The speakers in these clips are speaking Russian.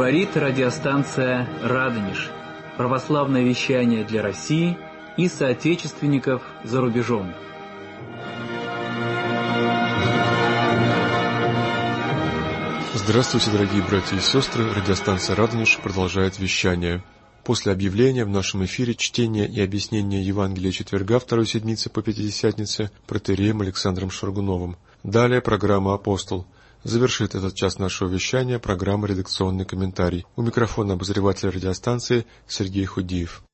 Говорит радиостанция «Радонеж». Православное вещание для России и соотечественников за рубежом. Здравствуйте, дорогие братья и сестры. Радиостанция «Радонеж» продолжает вещание. После объявления в нашем эфире чтения и объяснения Евангелия четверга второй седмицы по Пятидесятнице протоиереем Александром Шаргуновым. Далее программа «Апостол». Завершит этот час нашего вещания программа «Редакционный комментарий». У микрофона обозревателя радиостанции Сергей Худиев.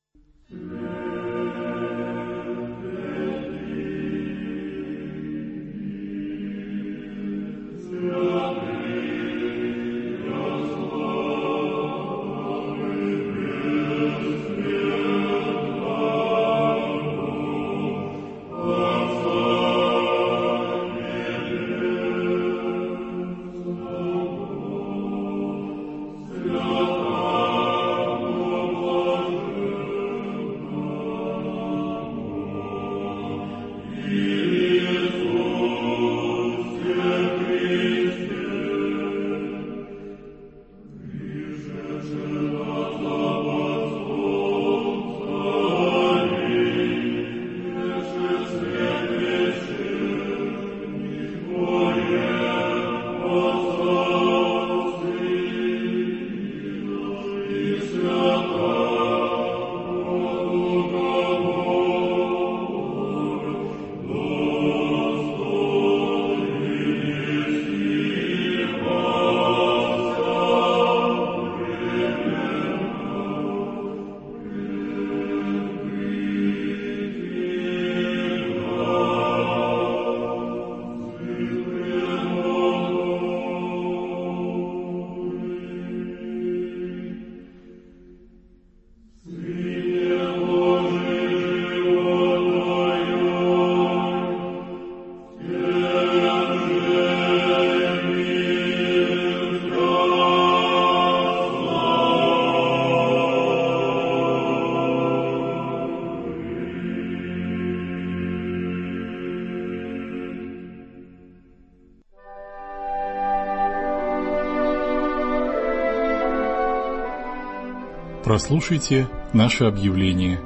Прослушайте наше объявление.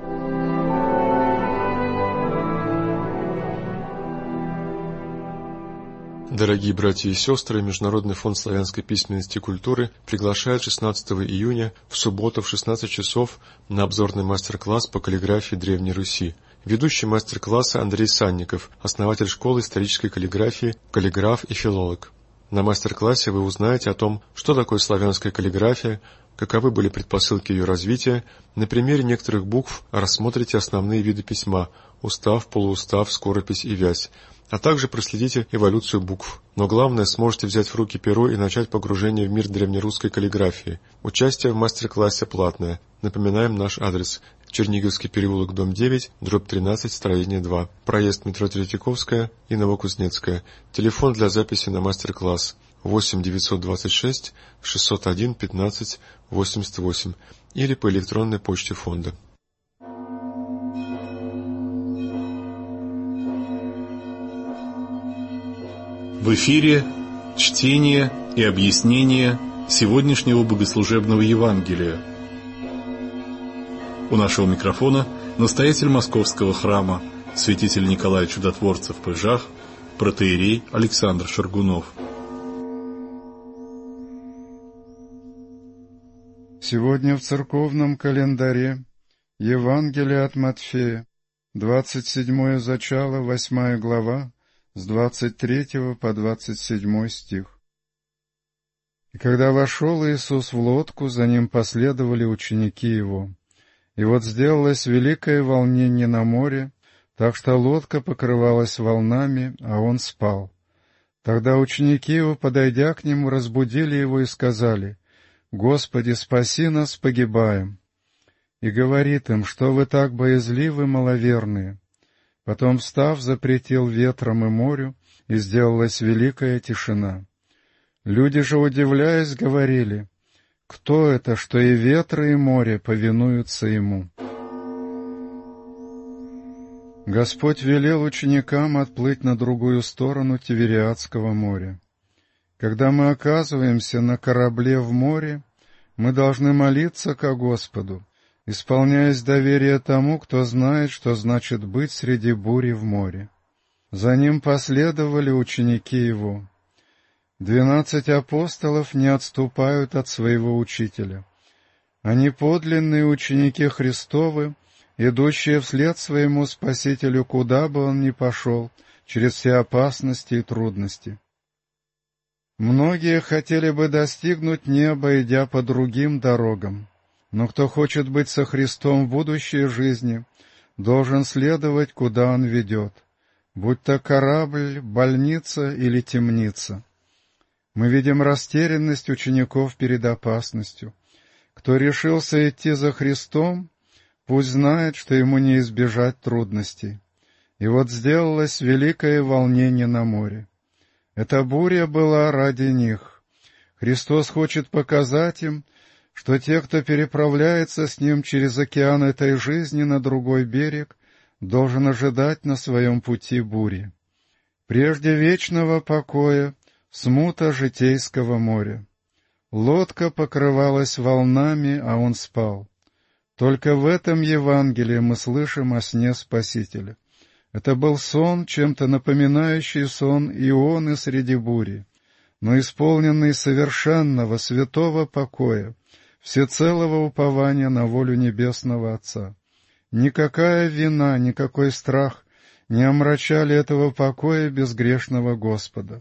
Дорогие братья и сестры, Международный фонд славянской письменности и культуры приглашает 16 июня в субботу в 16 часов на обзорный мастер-класс по каллиграфии Древней Руси. Ведущий мастер-класса Андрей Санников, основатель школы исторической каллиграфии, каллиграф и филолог. На мастер-классе вы узнаете о том, что такое славянская каллиграфия, каковы были предпосылки ее развития, на примере некоторых букв рассмотрите основные виды письма – устав, полуустав, скоропись и вязь, а также проследите эволюцию букв. Но главное, сможете взять в руки перо и начать погружение в мир древнерусской каллиграфии. Участие в мастер-классе платное. Напоминаем наш адрес: Черниговский переулок, дом 9, дробь 13, строение 2. Проезд метро Третьяковская и Новокузнецкая. Телефон для записи на мастер-класс 8 926 601 15 88 или по электронной почте фонда. В эфире чтение и объяснение сегодняшнего богослужебного Евангелия. У нашего микрофона настоятель Московского храма, святитель Николай Чудотворцев в Пыжах, протоиерей Александр Шаргунов. Сегодня в церковном календаре Евангелие от Матфея, 27 зачало, 8 глава, с 23 по 27 стих. «И когда вошел Иисус в лодку, за ним последовали ученики его. И вот сделалось великое волнение на море, так что лодка покрывалась волнами, а он спал. Тогда ученики его, подойдя к нему, разбудили его и сказали: «Господи, спаси нас, погибаем!» И говорит им: «Что вы так боязливы, маловерные?» Потом, встав, запретил ветрам и морю, и сделалась великая тишина. Люди же, удивляясь, говорили: «Кто это, что и ветры, и море повинуются ему?» Господь велел ученикам отплыть на другую сторону Тивериадского моря. Когда мы оказываемся на корабле в море, Мы должны молиться ко Господу, исполняясь доверия тому, кто знает, что значит быть среди бури в море. За ним последовали ученики его. 12 апостолов не отступают от своего учителя. Они подлинные ученики Христовы, идущие вслед своему Спасителю, куда бы он ни пошел, через все опасности и трудности. Многие хотели бы достигнуть неба, идя по другим дорогам, но кто хочет быть со Христом в будущей жизни, должен следовать, куда Он ведет, будь то корабль, больница или темница. Мы видим растерянность учеников перед опасностью. Кто решился идти за Христом, пусть знает, что ему не избежать трудностей. И вот сделалось великое волнение на море. Эта буря была ради них. Христос хочет показать им, что те, кто переправляется с Ним через океан этой жизни на другой берег, должен ожидать на своем пути бури. Прежде вечного покоя смута житейского моря. Лодка покрывалась волнами, а он спал. Только в этом Евангелии мы слышим о сне Спасителя. Это был сон, чем-то напоминающий сон Ионы среди бури, но исполненный совершенного, святого покоя, всецелого упования на волю Небесного Отца. Никакая вина, никакой страх не омрачали этого покоя безгрешного Господа.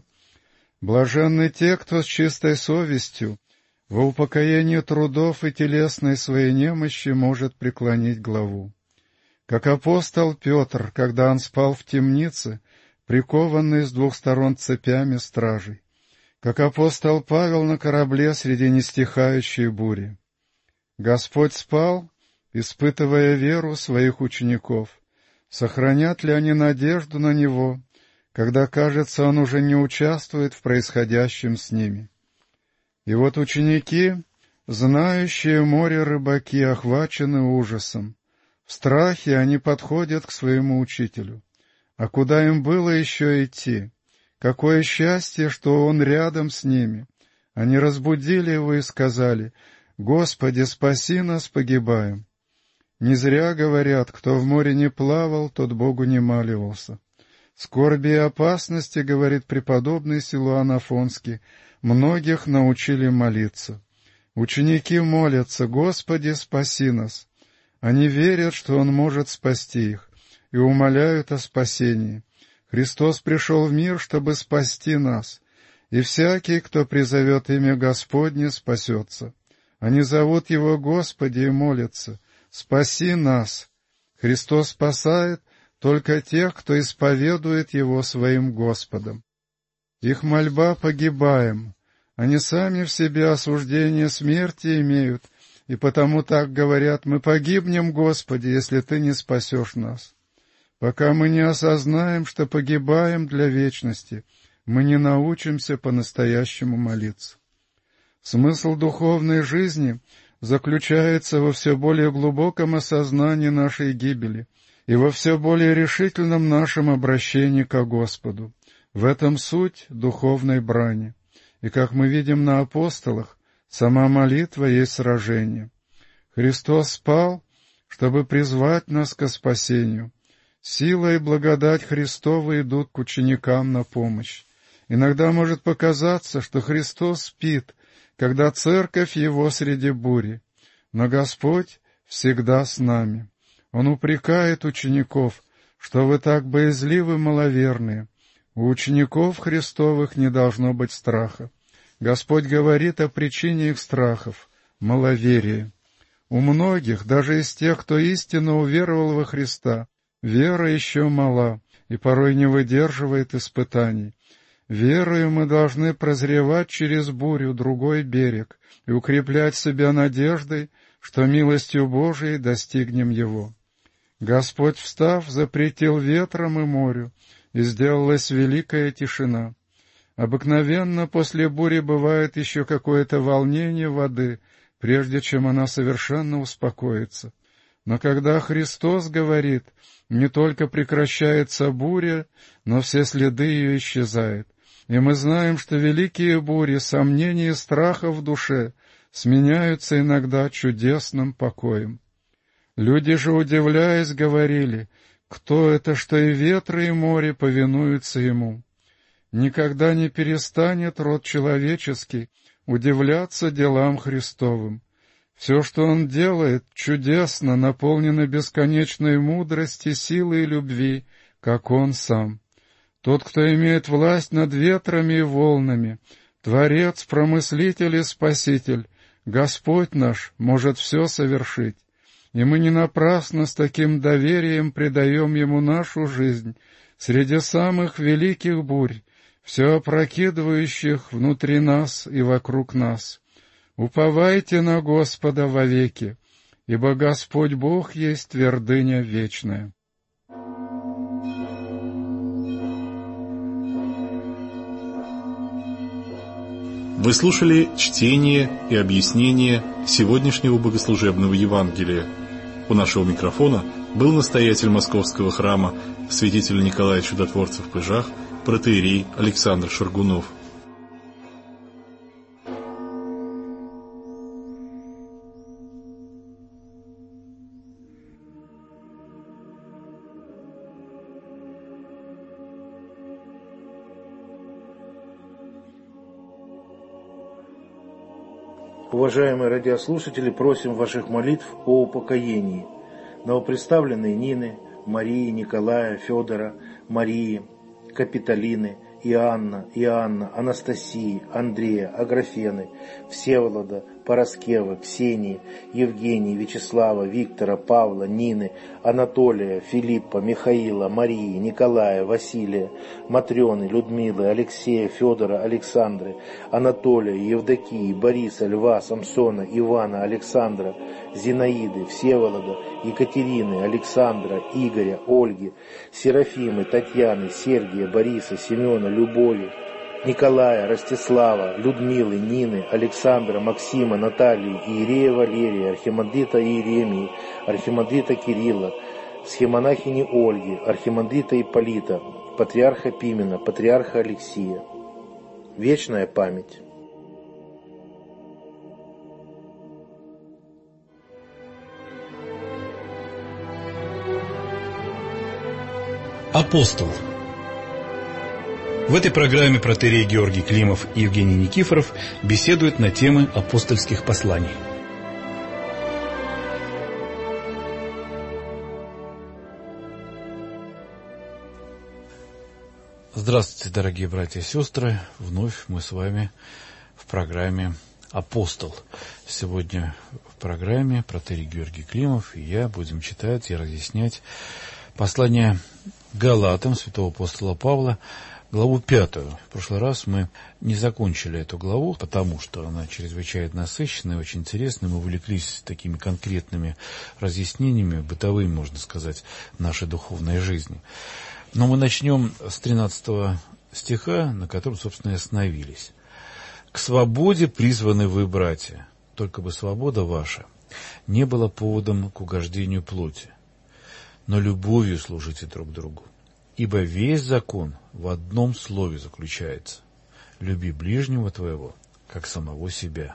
Блаженны те, кто с чистой совестью во упокоении трудов и телесной своей немощи может преклонить главу. Как апостол Петр, когда он спал в темнице, прикованный с двух сторон цепями стражей. Как апостол Павел на корабле среди нестихающей бури. Господь спал, испытывая веру своих учеников. Сохранят ли они надежду на Него, когда, кажется, Он уже не участвует в происходящем с ними? И вот ученики, знающие море рыбаки, охвачены ужасом. В страхе они подходят к своему учителю. А куда им было еще идти? Какое счастье, что Он рядом с ними! Они разбудили его и сказали: «Господи, спаси нас, погибаем!» Не зря говорят, кто в море не плавал, тот Богу не маливался. Скорби и опасности, говорит преподобный Силуан Афонский, многих научили молиться. Ученики молятся: «Господи, спаси нас!» Они верят, что Он может спасти их, и умоляют о спасении. Христос пришел в мир, чтобы спасти нас, и всякий, кто призовет имя Господне, спасется. Они зовут Его Господи и молятся: «Спаси нас!» Христос спасает только тех, кто исповедует Его своим Господом. Их мольба: «Погибаем». Они сами в себе осуждение смерти имеют, и потому так говорят: «Мы погибнем, Господи, если Ты не спасешь нас». Пока мы не осознаем, что погибаем для вечности, мы не научимся по-настоящему молиться. Смысл духовной жизни заключается во все более глубоком осознании нашей гибели и во все более решительном нашем обращении ко Господу. В этом суть духовной брани. И, как мы видим на апостолах, сама молитва есть сражение. Христос спал, чтобы призвать нас ко спасению. Сила и благодать Христова идут к ученикам на помощь. Иногда может показаться, что Христос спит, когда церковь Его среди бури, но Господь всегда с нами. Он упрекает учеников, что вы так боязливы, маловерные. У учеников Христовых не должно быть страха. Господь говорит о причине их страхов — маловерие. У многих, даже из тех, кто истинно уверовал во Христа, вера еще мала и порой не выдерживает испытаний. Верою мы должны прозревать через бурю другой берег и укреплять себя надеждой, что милостью Божией достигнем его. Господь, встав, запретил ветрам и морю, и сделалась великая тишина. Обыкновенно после бури бывает еще какое-то волнение воды, прежде чем она совершенно успокоится. Но когда Христос говорит, не только прекращается буря, но все следы ее исчезают. И мы знаем, что великие бури, сомнения и страха в душе сменяются иногда чудесным покоем. Люди же, удивляясь, говорили: «Кто это, что и ветры, и море повинуются ему?» Никогда не перестанет род человеческий удивляться делам Христовым. Все, что он делает, чудесно, наполнено бесконечной мудрости, силой и любви, как он сам. Тот, кто имеет власть над ветрами и волнами, Творец, Промыслитель и Спаситель, Господь наш, может все совершить. И мы не напрасно с таким доверием предаем Ему нашу жизнь среди самых великих бурь, все опрокидывающих внутри нас и вокруг нас. Уповайте на Господа вовеки, ибо Господь Бог есть твердыня вечная. Вы слушали чтение и объяснение сегодняшнего богослужебного Евангелия. У нашего микрофона был настоятель Московского храма святитель Николай Чудотворцев в Пыжах, протоиерей Александр Шаргунов. Уважаемые радиослушатели, просим ваших молитв о упокоении новоприставленной Нины, Марии, Николая, Федора, Марии, Капитолины, Иоанна, Анастасии, Андрея, Аграфены, Всеволода, Параскевы, Ксении, Евгении, Вячеслава, Виктора, Павла, Нины, Анатолия, Филиппа, Михаила, Марии, Николая, Василия, Матрёны, Людмилы, Алексея, Федора, Александры, Анатолия, Евдокии, Бориса, Льва, Самсона, Ивана, Александра, Зинаиды, Всеволода, Екатерины, Александра, Игоря, Ольги, Серафимы, Татьяны, Сергия, Бориса, Семена, Любови, Николая, Ростислава, Людмилы, Нины, Александра, Максима, Натальи, Иерея Валерия, архимандрита Иеремии, архимандрита Кирилла, схемонахини Ольги, архимандрита Ипполита, патриарха Пимена, патриарха Алексия. Вечная память. Апостол. В этой программе протоиерей Георгий Климов и Евгений Никифоров беседуют на темы апостольских посланий. Здравствуйте, дорогие братья и сестры. Вновь мы с вами в программе «Апостол». Сегодня в программе протоиерей Георгий Климов и я будем читать и разъяснять послание Галатам святого апостола Павла, главу 5. В прошлый раз мы не закончили эту главу, потому что она чрезвычайно насыщенная, очень интересная. Мы увлеклись такими конкретными разъяснениями, бытовыми, можно сказать, нашей духовной жизни. Но мы начнем с 13 стиха, на котором, собственно, и остановились. «К свободе призваны вы, братья, только бы свобода ваша не была поводом к угождению плоти, но любовью служите друг другу. Ибо весь закон в одном слове заключается: люби ближнего твоего, как самого себя.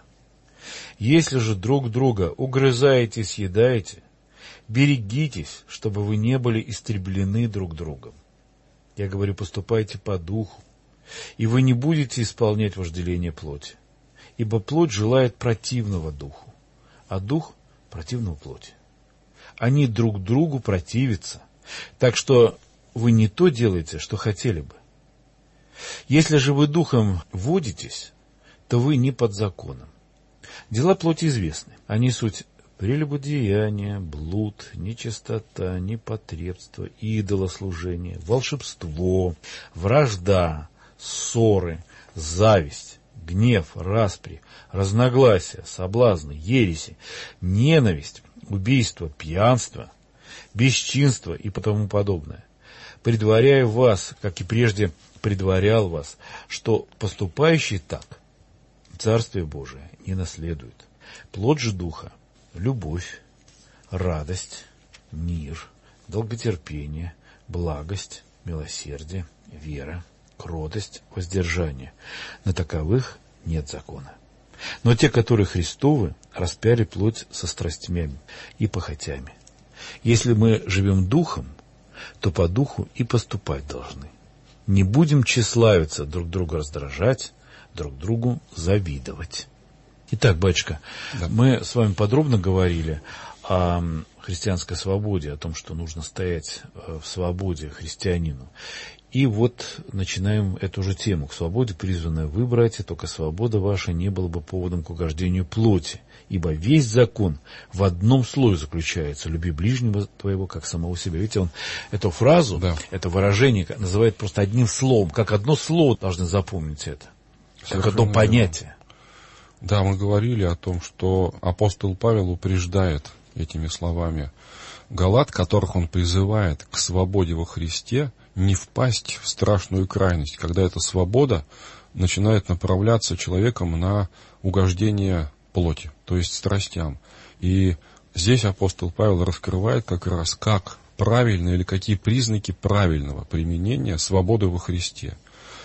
Если же друг друга угрызаете и съедаете, берегитесь, чтобы вы не были истреблены друг другом. Я говорю, поступайте по духу, и вы не будете исполнять вожделение плоти. Ибо плоть желает противного духу, а дух противного плоти. Они друг другу противятся, так что вы не то делаете, что хотели бы. Если же вы духом водитесь, то вы не под законом. Дела плоти известны. Они суть прелюбодеяние, блуд, нечистота, непотребство, идолослужение, волшебство, вражда, ссоры, зависть, гнев, распри, разногласия, соблазны, ереси, ненависть, убийство, пьянство, бесчинство и тому подобное. Предваряю вас, как и прежде предварял вас, что поступающий так Царствие Божие не наследует. Плод же Духа — любовь, радость, мир, долготерпение, благость, милосердие, вера, кротость, воздержание. На таковых нет закона. Но те, которые Христовы, распяли плоть со страстями и похотями. Если мы живем духом, то по духу и поступать должны. Не будем тщеславиться, друг друга раздражать, друг другу завидовать. Итак, батюшка, да. Мы с вами подробно говорили о христианской свободе, о том, что нужно стоять в свободе христианину. И вот начинаем эту же тему. К свободе призваны вы, братья, только свобода ваша не была бы поводом к угождению плоти. Ибо весь закон в одном слове заключается: люби ближнего твоего, как самого себя. Видите, он эту фразу, да, это выражение называет просто одним словом. Как одно слово должны запомнить это. Как одно понятие. Да, мы говорили о том, что апостол Павел упреждает этими словами галат, которых он призывает к свободе во Христе, не впасть в страшную крайность, когда эта свобода начинает направляться человеком на угождение плоти, то есть страстям. И здесь апостол Павел раскрывает как раз, как правильно или какие признаки правильного применения свободы во Христе.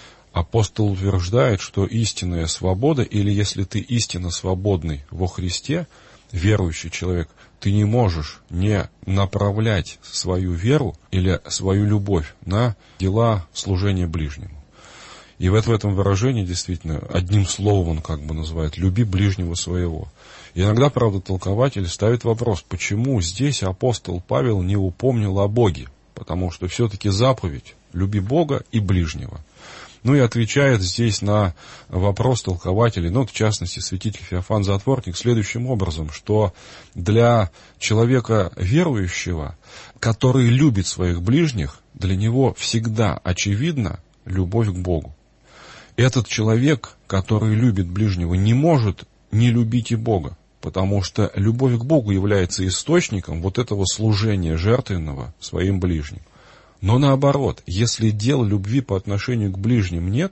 Апостол утверждает, что истинная свобода, или если ты истинно свободный во Христе, верующий человек, ты не можешь не направлять свою веру или свою любовь на дела служения ближнему. И в этом выражении действительно одним словом он как бы называет «люби ближнего своего». И иногда, правда, толкователь ставит вопрос, почему здесь апостол Павел не упомнил о Боге, потому что все-таки заповедь «люби Бога и ближнего». Ну и отвечает здесь на вопрос толкователей, в частности, святитель Феофан Затворник, следующим образом, что для человека верующего, который любит своих ближних, для него всегда очевидна любовь к Богу. Этот человек, который любит ближнего, не может не любить и Бога, потому что любовь к Богу является источником вот этого служения жертвенного своим ближним. Но наоборот, если дел любви по отношению к ближним нет,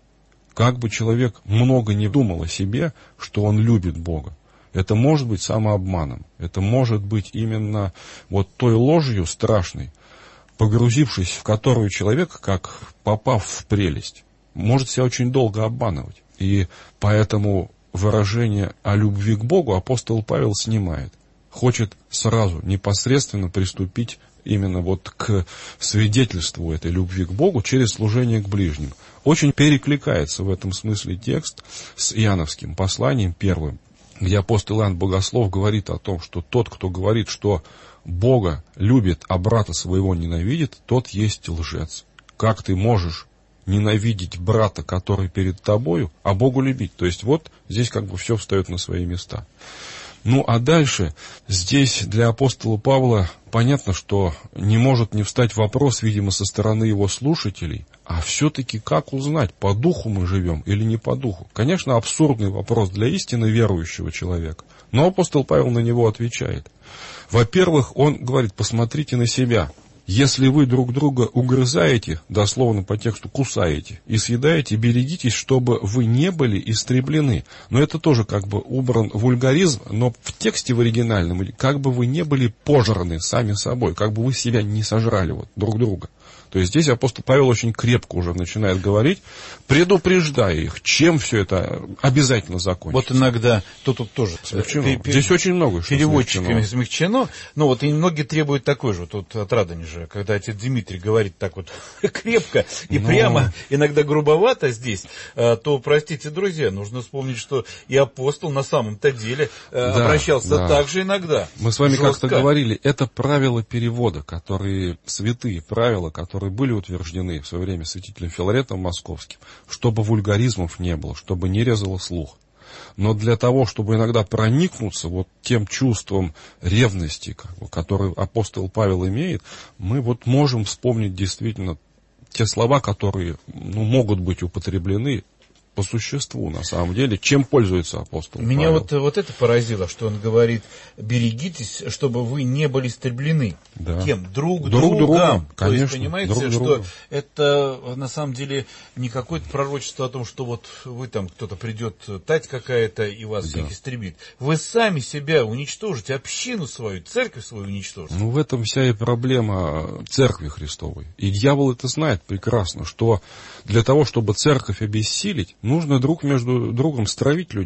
как бы человек много не думал о себе, что он любит Бога, это может быть самообманом, это может быть именно вот той ложью страшной, погрузившись в которую человек, как попав в прелесть, может себя очень долго обманывать. И поэтому выражение о любви к Богу апостол Павел снимает. Хочет сразу, непосредственно приступить именно вот к свидетельству этой любви к Богу через служение к ближним. Очень перекликается в этом смысле текст с Иоанновским посланием первым, где апостол Иоанн Богослов говорит о том, что тот, кто говорит, что Бога любит, а брата своего ненавидит, тот есть лжец. Как ты можешь ненавидеть брата, который перед тобою, а Богу любить? То есть вот здесь как бы все встает на свои места. Ну, а дальше здесь для апостола Павла понятно, что не может не встать вопрос, видимо, со стороны его слушателей, а все-таки как узнать, по духу мы живем или не по духу? Конечно, абсурдный вопрос для истинно верующего человека, но апостол Павел на него отвечает. Во-первых, он говорит, посмотрите на себя. Если вы друг друга угрызаете, дословно по тексту кусаете, и съедаете, берегитесь, чтобы вы не были истреблены. Но это тоже как бы убран вульгаризм, но в тексте в оригинальном, как бы вы не были пожраны сами собой, как бы вы себя не сожрали вот, друг друга. То есть здесь апостол Павел очень крепко уже начинает говорить, предупреждая их, чем все это обязательно закончится. Вот иногда тут тоже здесь очень много переводчиками смягчено. Но вот и многие требуют такой же. Тут от Радонежа, когда отец Дмитрий говорит так вот крепко и прямо, иногда грубовато здесь, то, простите, друзья, нужно вспомнить, что и апостол на самом-то деле обращался так же иногда. Мы с вами как-то говорили, это правила перевода, которые святые правила, которые были утверждены в свое время святителем Филаретом Московским, чтобы вульгаризмов не было, чтобы не резало слух. Но для того, чтобы иногда проникнуться вот тем чувством ревности, которое апостол Павел имеет, мы вот можем вспомнить действительно те слова, которые могут быть употреблены по существу, на самом деле, чем пользуется апостол Павел. Меня вот это поразило, что он говорит, берегитесь, чтобы вы не были истреблены. Да. Кем? Друг другом. Конечно, то есть, понимаете, что это на самом деле не какое-то пророчество о том, что вот вы там, кто-то придет, тать какая-то, и вас всех истребит. Вы сами себя уничтожите, общину свою, церковь свою уничтожите. В этом вся и проблема церкви Христовой. И дьявол это знает прекрасно, что для того, чтобы церковь обессилить, нужно друг между другом стравить людей.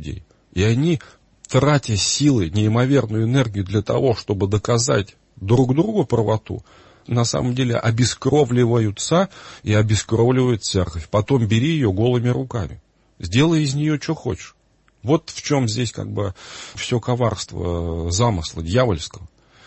И они, тратя силы, неимоверную энергию для того, чтобы доказать друг другу правоту, на самом деле обескровливаются и обескровливают церковь. Потом бери ее голыми руками. Сделай из нее что хочешь. Вот в чем здесь как бы все коварство замысла дьявольского.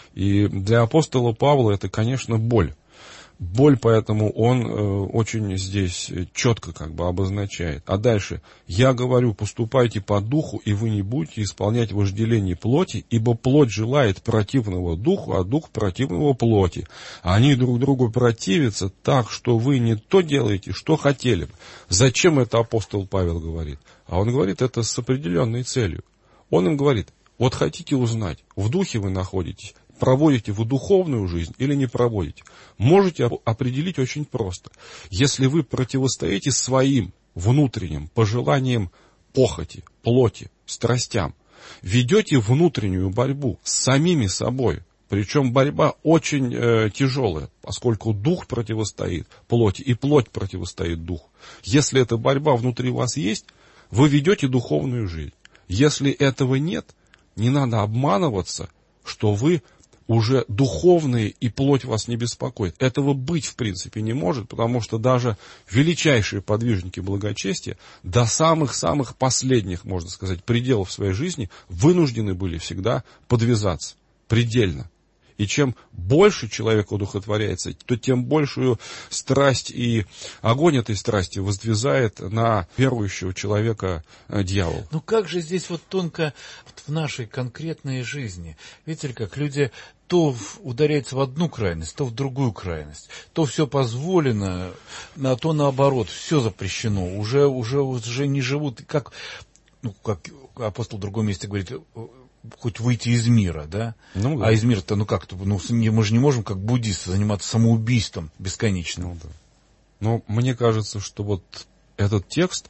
И для апостола Павла это, конечно, боль. Боль, поэтому он очень здесь четко как бы обозначает. А дальше, я говорю, поступайте по духу, и вы не будете исполнять вожделение плоти, ибо плоть желает противного духу, а дух противного плоти. Они друг другу противятся так, что вы не то делаете, что хотели бы. Зачем это апостол Павел говорит? А он говорит это с определенной целью. Он им говорит, вот хотите узнать, в духе вы находитесь, проводите вы духовную жизнь или не проводите, можете определить очень просто. Если вы противостоите своим внутренним пожеланиям похоти, плоти, страстям, ведете внутреннюю борьбу с самими собой, причем борьба очень тяжелая, поскольку дух противостоит плоти и плоть противостоит духу. Если эта борьба внутри вас есть, вы ведете духовную жизнь. Если этого нет, не надо обманываться, что вы уже духовные, и плоть вас не беспокоит. Этого быть в принципе не может, потому что даже величайшие подвижники благочестия до самых-самых последних, можно сказать, пределов своей жизни вынуждены были всегда подвязаться предельно. И чем больше человек удухотворяется, то тем большую страсть и огонь этой страсти воздвизает на верующего человека дьявол. Ну как же здесь вот тонко в нашей конкретной жизни? Видите ли, как люди то ударяются в одну крайность, то в другую крайность. То все позволено, а то наоборот, все запрещено. Уже не живут, как апостол в другом месте говорит, хоть выйти из мира, да? Ну, да. А из мира-то, мы же не можем, как буддисты, заниматься самоубийством бесконечно. Ну, да. Но мне кажется, что вот этот текст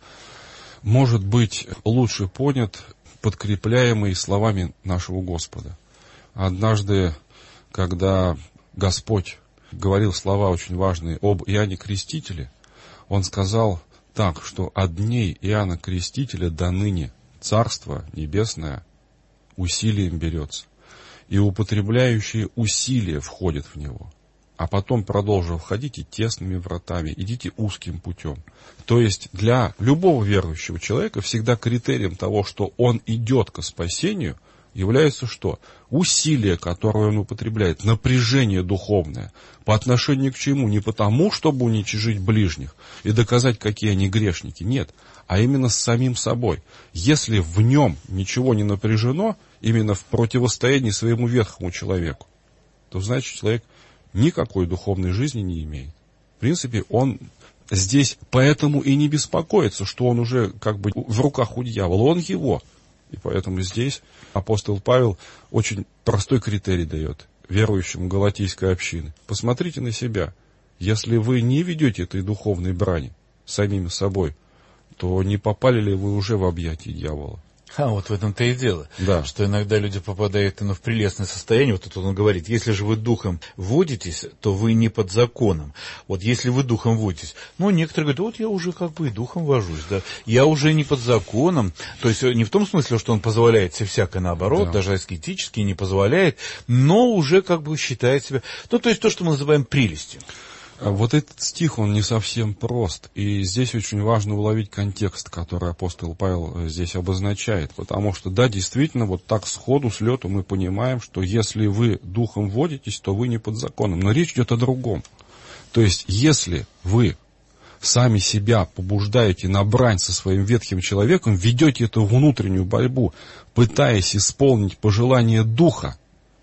может быть лучше понят, подкрепляемый словами нашего Господа. Однажды, когда Господь говорил слова очень важные об Иоанне Крестителе, Он сказал так, что от дней Иоанна Крестителя до ныне Царство Небесное усилием берется, и употребляющие усилия входят в него. А потом, продолжив, входите тесными вратами, идите узким путем. То есть для любого верующего человека всегда критерием того, что он идет ко спасению, является что? Усилие, которое он употребляет, напряжение духовное. По отношению к чему? Не потому, чтобы уничижить ближних и доказать, какие они грешники. Нет. А именно с самим собой. Если в нем ничего не напряжено, именно в противостоянии своему ветхому человеку, то значит человек никакой духовной жизни не имеет. В принципе, он здесь поэтому и не беспокоится, что он уже как бы в руках у дьявола. Он его. И поэтому здесь апостол Павел очень простой критерий дает верующим галатийской общины. Посмотрите на себя. Если вы не ведете этой духовной брани самими собой, то не попали ли вы уже в объятия дьявола? Вот в этом-то и дело, да. Что иногда люди попадают в прелестное состояние. Вот тут он говорит, если же вы духом водитесь, то вы не под законом. Вот если вы духом водитесь, некоторые говорят, вот я уже как бы и духом вожусь, да, я уже не под законом. То есть не в том смысле, что он позволяет себе всякое, наоборот, да. Даже аскетически не позволяет, но уже как бы считает себя, то есть то, что мы называем прелестью. Вот этот стих, он не совсем прост, и здесь очень важно уловить контекст, который апостол Павел здесь обозначает, потому что, да, действительно, вот так сходу, с лету мы понимаем, что если вы духом водитесь, то вы не под законом, но речь идет о другом. То есть, если вы сами себя побуждаете на брань со своим ветхим человеком, ведете эту внутреннюю борьбу, пытаясь исполнить пожелания духа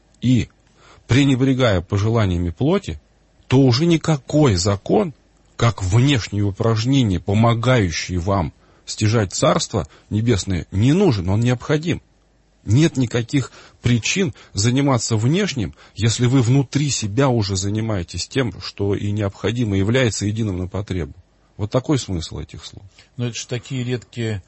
и пренебрегая пожеланиями плоти, то уже никакой закон, как внешние упражнения, помогающие вам стяжать Царство Небесное, не нужен, он необходим. Нет никаких причин заниматься внешним, если вы внутри себя уже занимаетесь тем, что и необходимо является единым на потребу. Вот такой смысл этих слов. Но это же такие редкие...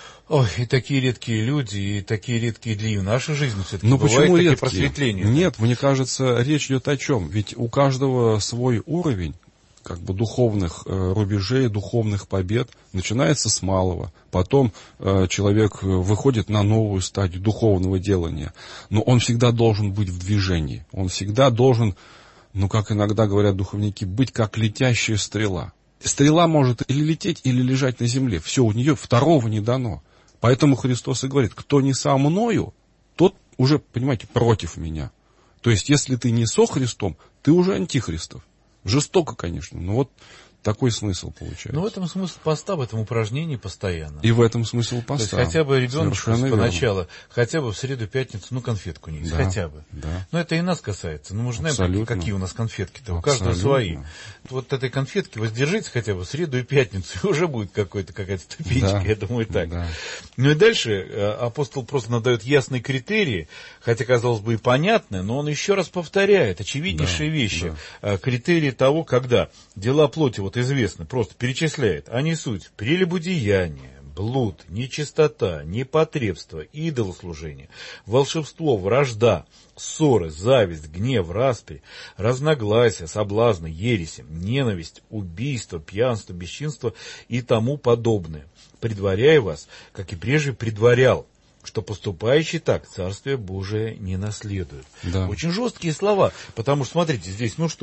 и такие редкие люди, и такие редкие для нашей жизни все-таки. Но бывают почему такие редкие? Просветления. Нет, мне кажется, речь идет о чем? Ведь у каждого свой уровень, как бы духовных рубежей, духовных побед начинается с малого. Потом человек выходит на новую стадию духовного делания. Но он всегда должен быть в движении. Он всегда должен, ну, как иногда говорят духовники, быть как летящая стрела. Стрела может или лететь, или лежать на земле. Все, у нее второго не дано. Поэтому Христос и говорит, кто не со мною, тот уже, понимаете, против меня. То есть, если ты не со Христом, ты уже антихристов. Жестоко, конечно, но вот такой смысл получается. Ну, в этом смысл поста, в этом упражнении постоянно. И в этом смысл поста. То есть, хотя бы ребеночку поначалу, хотя бы в среду-пятницу, ну, конфетку не есть, да, хотя бы. Да. Но это и нас касается. Ну, мы же знаем, абсолютно, какие у нас конфетки-то. У абсолютно. каждого свои. Вот этой конфетки воздержитесь хотя бы в среду и пятницу, и уже будет какая-то ступенечка, да, я думаю, так. Да. Ну и дальше апостол просто надает ясные критерии, хотя, казалось бы, и понятные, но он еще раз повторяет очевиднейшие вещи. Да. Критерии того, когда дела плоти, вот известны, просто перечисляет. Они суть: прелюбодеяние, блуд, нечистота, непотребство, идолослужение, волшебство, вражда, ссоры, зависть, гнев, распри, разногласия, соблазны, ереси, ненависть, убийство, пьянство, бесчинство и тому подобное. Предваряя вас, как и прежде предварял, что поступающий так Царствие Божие не наследует. Да. Очень жесткие слова, потому что, смотрите, здесь, мы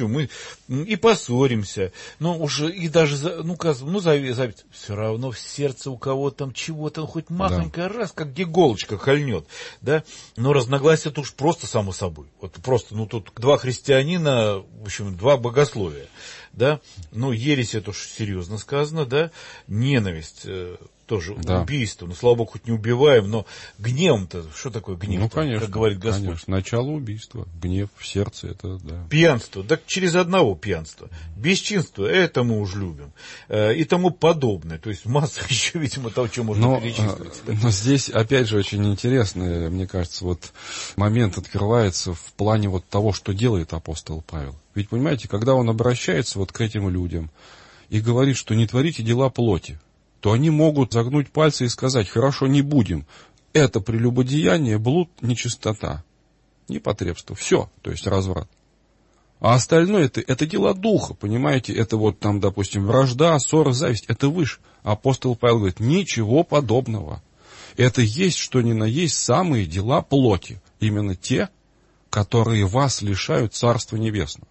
и поссоримся, и даже, зависть, все равно в сердце у кого-то там чего-то, хоть махонькая раз, как иголочка хольнет, да, но разногласия тут уж просто само собой, вот просто, тут два христианина, в общем, два богословия, да, ересь, это уж серьезно сказано, да, ненависть, тоже убийство, слава богу, хоть не убиваем, но гневом-то, что такое гнев? Конечно, как говорит Господь. Конечно, начало убийства, гнев в сердце, это да. Пьянство, так через одного пьянства. Бесчинство, это мы уж любим. И тому подобное. То есть масса еще, видимо, того, что можно перечислить. Но здесь, опять же, очень интересный, мне кажется, вот момент открывается в плане вот того, что делает апостол Павел. Ведь, понимаете, когда он обращается вот к этим людям и говорит, что не творите дела плоти, то они могут загнуть пальцы и сказать: хорошо, не будем. Это прелюбодеяние, блуд, нечистота, непотребство. Все, то есть разврат. А остальное это дела духа, понимаете? Это вот там, допустим, вражда, ссора, зависть. Это выше. Апостол Павел говорит: ничего подобного. Это есть, что ни на есть, самые дела плоти. Именно те, которые вас лишают Царства Небесного.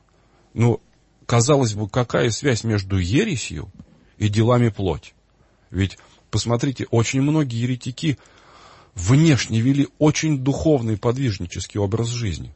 Казалось бы, какая связь между ересью и делами плоти? Ведь, посмотрите, очень многие еретики внешне вели очень духовный подвижнический образ жизни.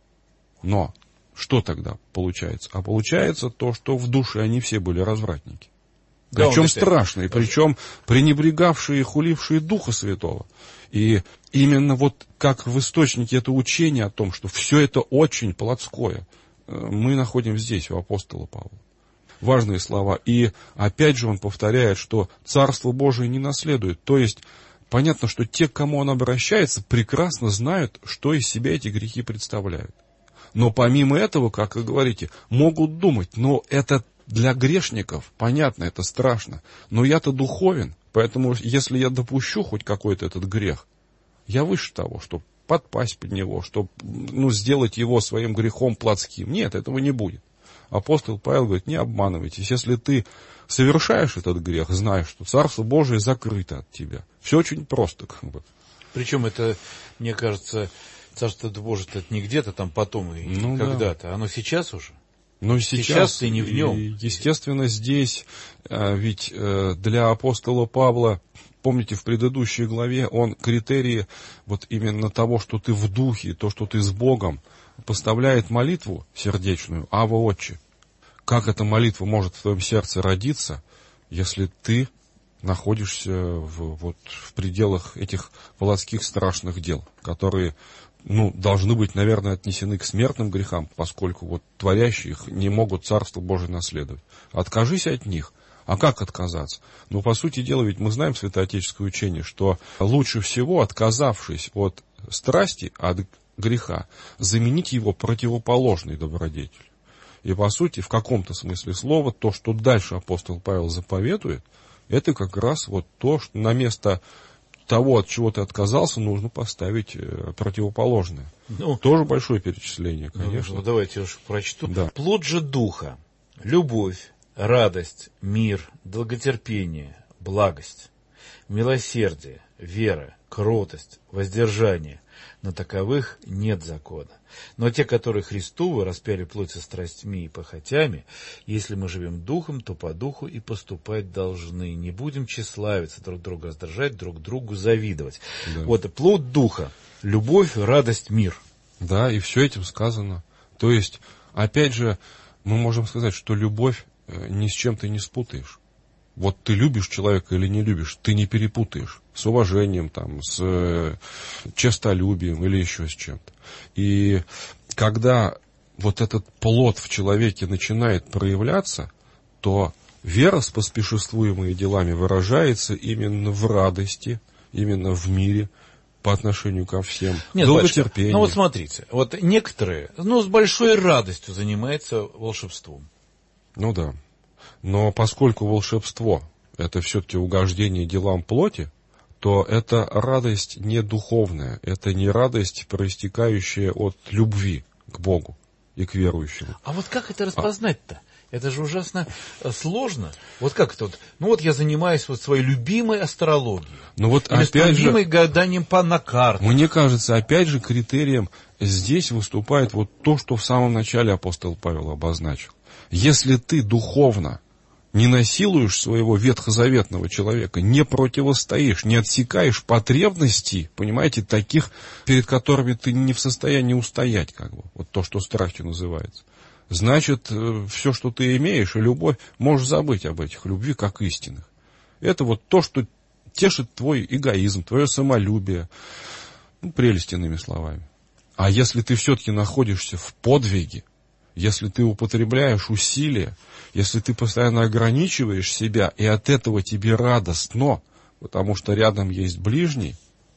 Но что тогда получается? А получается то, что в душе они все были развратники. Причем страшные, причем пренебрегавшие и хулившие Духа Святого. И именно вот как в источнике это учение о том, что все это очень плотское, мы находим здесь, у апостола Павла. Важные слова. И опять же он повторяет, что Царство Божие не наследует. То есть понятно, что те, к кому он обращается, прекрасно знают, что из себя эти грехи представляют. Но помимо этого, как вы говорите, могут думать: это для грешников, понятно, это страшно, но я-то духовен, поэтому если я допущу хоть какой-то этот грех, я выше того, чтобы подпасть под него, чтобы сделать его своим грехом плотским. Нет, этого не будет. Апостол Павел говорит: не обманывайтесь. Если ты совершаешь этот грех, знай, что Царство Божие закрыто от тебя. Все очень просто, как бы. Причем это, мне кажется, Царство Божие это не где-то там потом и когда-то. Оно сейчас уже. Сейчас ты не в нем. Естественно, здесь ведь для апостола Павла, помните, в предыдущей главе он критерии вот именно того, что ты в духе, то, что ты с Богом, поставляет молитву сердечную: Ава, Отче. Как эта молитва может в твоем сердце родиться, если ты находишься в пределах этих плотских страшных дел, которые должны быть, наверное, отнесены к смертным грехам, поскольку творящие их не могут Царство Божие наследовать. Откажись от них. А как отказаться? По сути дела, ведь мы знаем святоотеческое учение, что лучше всего, отказавшись от страсти, от греха, заменить его противоположной добродетелью. И по сути, в каком-то смысле слова, то, что дальше апостол Павел заповедует, это как раз то, что на место того, от чего ты отказался, нужно поставить противоположное. Тоже большое перечисление, конечно. Давайте я уж прочту. Да. Плод же Духа. любовь, радость, мир, долготерпение, благость, милосердие, вера, кротость, воздержание. На таковых нет закона. Но те, которые Христовы, распяли плоть со страстьми и похотями, если мы живем духом, то по духу и поступать должны. Не будем тщеславиться, друг друга раздражать, друг другу завидовать. Да. Вот плод духа, любовь, радость, мир. Да, и все этим сказано. То есть, опять же, мы можем сказать, что любовь ни с чем ты не спутаешь. Вот ты любишь человека или не любишь, ты не перепутаешь с уважением, там, с честолюбием или еще с чем-то. И когда вот этот плод в человеке начинает проявляться, то вера, споспешествуемая делами, выражается именно в радости, именно в мире по отношению ко всем. Нет, долготерпение. ну вот смотрите, вот некоторые, с большой радостью занимаются волшебством. Ну да. Но поскольку волшебство – это все-таки угождение делам плоти, то это радость не духовная, это не радость, проистекающая от любви к Богу и к верующему. А вот как это распознать-то? Это же ужасно сложно. Вот как это вот? Ну вот я занимаюсь вот своей любимой астрологией. Но вот или опять же, любимой гаданием на картах. Мне кажется, опять же, критерием здесь выступает вот то, что в самом начале апостол Павел обозначил. Если ты духовно не насилуешь своего ветхозаветного человека, не противостоишь, не отсекаешь потребностей, понимаете, таких, перед которыми ты не в состоянии устоять, как бы, вот то, что страстью называется, значит, все, что ты имеешь, и любовь, можешь забыть об этих любви как истинных. Это вот то, что тешит твой эгоизм, твое самолюбие, прелесть, иными словами. А если ты все-таки находишься в подвиге, если ты употребляешь усилия, если ты постоянно ограничиваешь себя, и от этого тебе радостно, потому что рядом есть ближний,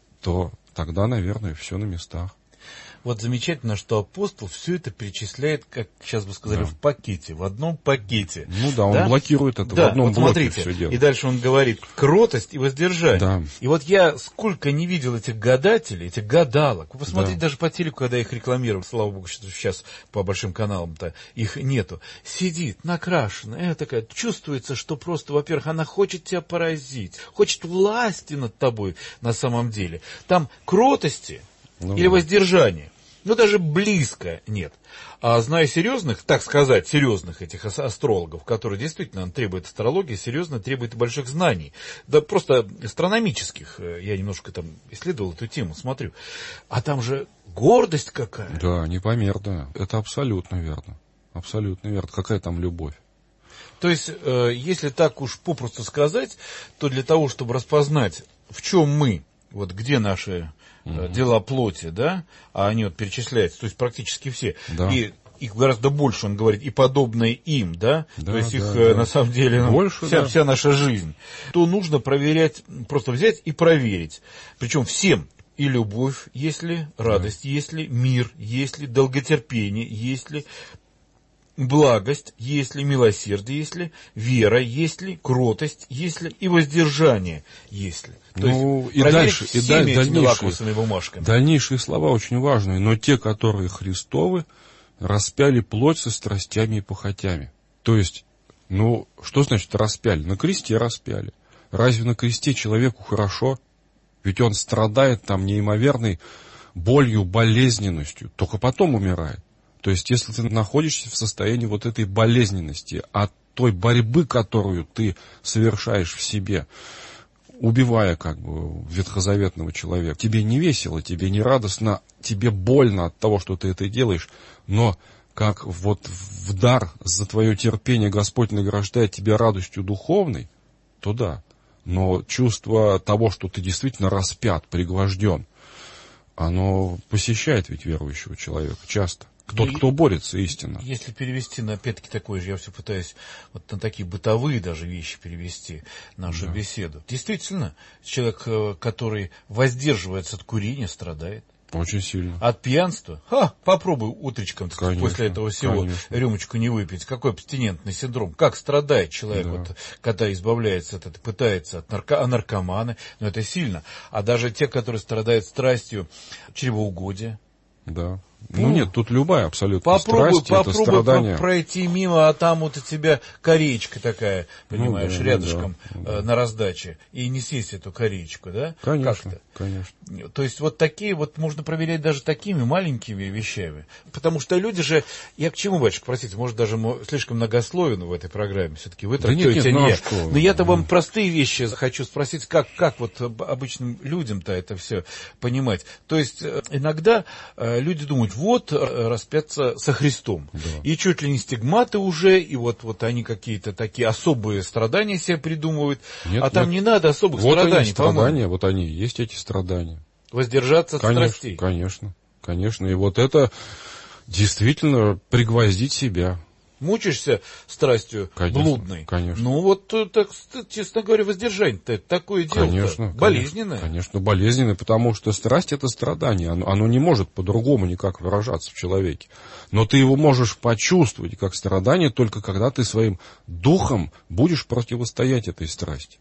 то тогда, наверное, все на местах. Вот замечательно, что апостол все это перечисляет, как сейчас бы сказали, в пакете, в одном пакете. Ну да, он блокирует это в одном вот блоке смотрите, все дело. И дальше он говорит, кротость и воздержание. Да. И вот я сколько не видел этих гадателей, этих гадалок. Вы посмотрите, даже по телеку, когда их рекламируют, слава богу, что сейчас по большим каналам-то их нету. Сидит, накрашена, такая, чувствуется, что просто, во-первых, она хочет тебя поразить, хочет власти над тобой на самом деле. Там кротости или воздержания. Даже близко нет. А зная серьезных, так сказать, серьезных этих астрологов, которые действительно требуют астрологии, серьезно требуют больших знаний. Да просто астрономических. Я немножко там исследовал эту тему, смотрю. А там же гордость какая. Да, непомерная. Это абсолютно верно. Абсолютно верно. Какая там любовь? То есть, если так уж попросту сказать, то для того, чтобы распознать, в чем мы, вот где наши дела плоти, да, а они вот перечисляются, то есть практически все, и их гораздо больше, он говорит, и подобные им, да, то есть их на самом деле больше, вся наша жизнь, то нужно проверять, просто взять и проверить, причем всем, и любовь, есть ли, радость, есть ли, мир, есть ли, долготерпение, есть ли, благость, есть ли милосердие, есть ли вера, есть ли кротость, есть ли и воздержание, есть ли. То есть и дальше, и дальнейшие слова очень важные, но те, которые Христовы, распяли плоть со страстями и похотями. То есть, что значит распяли? На кресте распяли. Разве на кресте человеку хорошо? Ведь он страдает там неимоверной болью, болезненностью, только потом умирает. То есть, если ты находишься в состоянии вот этой болезненности, от той борьбы, которую ты совершаешь в себе, убивая как бы ветхозаветного человека, тебе не весело, тебе не радостно, тебе больно от того, что ты это делаешь, но как вот в дар за твое терпение Господь награждает тебя радостью духовной, то да. Но чувство того, что ты действительно распят, пригвожден, оно посещает ведь верующего человека часто. Тот, кто борется истинно. Если перевести на, опять-таки, такое же, я все пытаюсь вот на такие бытовые даже вещи перевести нашу беседу. Действительно, человек, который воздерживается от курения, страдает. Очень сильно. От пьянства? Попробуй утречком после этого всего рюмочку не выпить. Какой абстинентный синдром? Как страдает человек, вот, когда избавляется от этого, пытается от наркоманы, но это сильно. А даже те, которые страдают страстью чревоугодия. Да. Ну нет, тут любая абсолютно страсть, это страдание. Пройти мимо, а там вот у тебя кореечка такая, понимаешь, рядышком на раздаче, и не съесть эту кореечку, да? Конечно, конечно. То есть вот такие вот можно проверять даже такими маленькими вещами. Потому что люди же, я к чему, батюшка, простите, может даже слишком многословен в этой программе, все-таки вы трактуете, а не я. Но я-то вам простые вещи хочу спросить, как вот обычным людям-то это все понимать. То есть иногда люди думают, вот распяться со Христом. Да. И чуть ли не стигматы уже, и вот они какие-то такие особые страдания себе придумывают. Нет, а там не надо особых страданий. Они страдания, вот они, есть эти страдания. Воздержаться от страстей. Конечно, конечно. И вот это действительно пригвоздить себя. Мучаешься страстью блудной. Конечно. Ну вот, так, честно говоря, воздержание-то такое дело. Конечно. Болезненное. Конечно, болезненное, потому что страсть — это страдание. Оно не может по-другому никак выражаться в человеке. Но ты его можешь почувствовать как страдание только когда ты своим духом будешь противостоять этой страсти.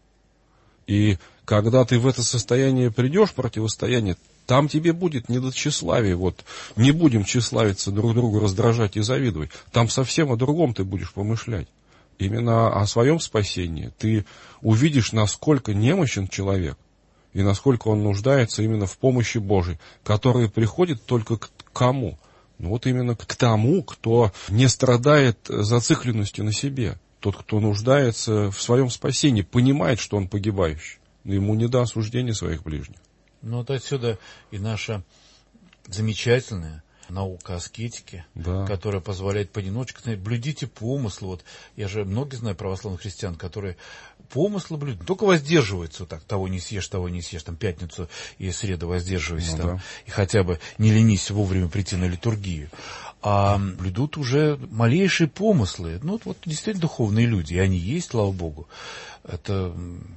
И когда ты в это состояние придешь, противостояние, там тебе будет не до тщеславия. Вот не будем тщеславиться, друг другу раздражать и завидовать. Там совсем о другом ты будешь помышлять. Именно о своем спасении. Ты увидишь, насколько немощен человек и насколько он нуждается именно в помощи Божией, которая приходит только к кому? Ну вот именно к тому, кто не страдает зацикленностью на себе. Тот, кто нуждается в своем спасении, понимает, что он погибающий. Но ему не до осуждения своих ближних. Ну, вот отсюда и наша замечательная наука аскетики, да, которая позволяет поодиночке, блюдите помыслы. Вот я же многие знаю православных христиан, которые помыслы блюдут, только воздерживаются, вот так, того не съешь, там пятницу и среду воздерживайся, там, да, и хотя бы не ленись вовремя прийти на литургию. А блюдут уже малейшие помыслы. Ну, вот действительно духовные люди, и они есть, слава Богу. Это...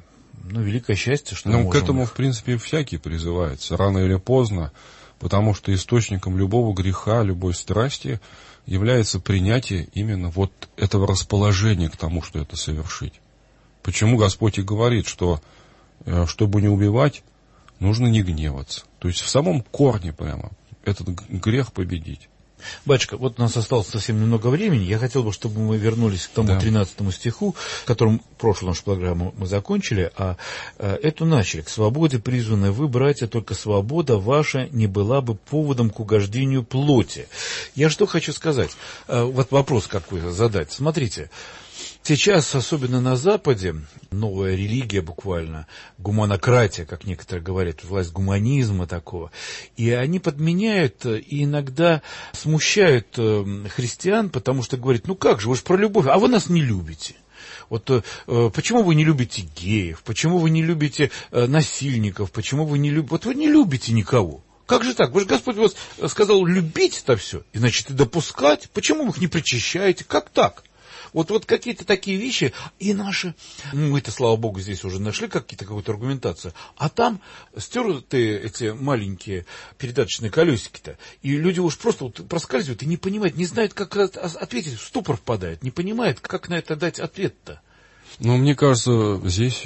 великое счастье, что мы можем... к этому, в принципе, всякий призывается, рано или поздно, потому что источником любого греха, любой страсти является принятие именно вот этого расположения к тому, что это совершить. Почему Господь и говорит, что, чтобы не убивать, нужно не гневаться. То есть в самом корне прямо этот грех победить. Батюшка, вот у нас осталось совсем немного времени. Я хотел бы, чтобы мы вернулись к тому 13 стиху, которым прошлую нашу программу мы закончили, а эту начали. «К свободе призваны вы, братья, только свобода ваша не была бы поводом к угождению плоти». Я что хочу сказать? Вот вопрос какой задать. Смотрите. Сейчас, особенно на Западе, новая религия буквально, гуманократия, как некоторые говорят, власть гуманизма такого, и они подменяют и иногда смущают христиан, потому что говорят, ну как же, вы же про любовь, а вы нас не любите. Вот почему вы не любите геев, почему вы не любите насильников, почему вы не любите, вот вы не любите никого. Как же так? Вы же Господь вас сказал любить это все, и значит и допускать, почему вы их не причащаете, как так? Вот какие-то такие вещи, и наши, мы-то, слава Богу, здесь уже нашли какую-то аргументацию, а там стерты эти маленькие передаточные колесики-то, и люди уж просто вот проскальзывают и не понимают, не знают, как ответить, в ступор впадают, не понимают, как на это дать ответ-то. Ну, мне кажется, здесь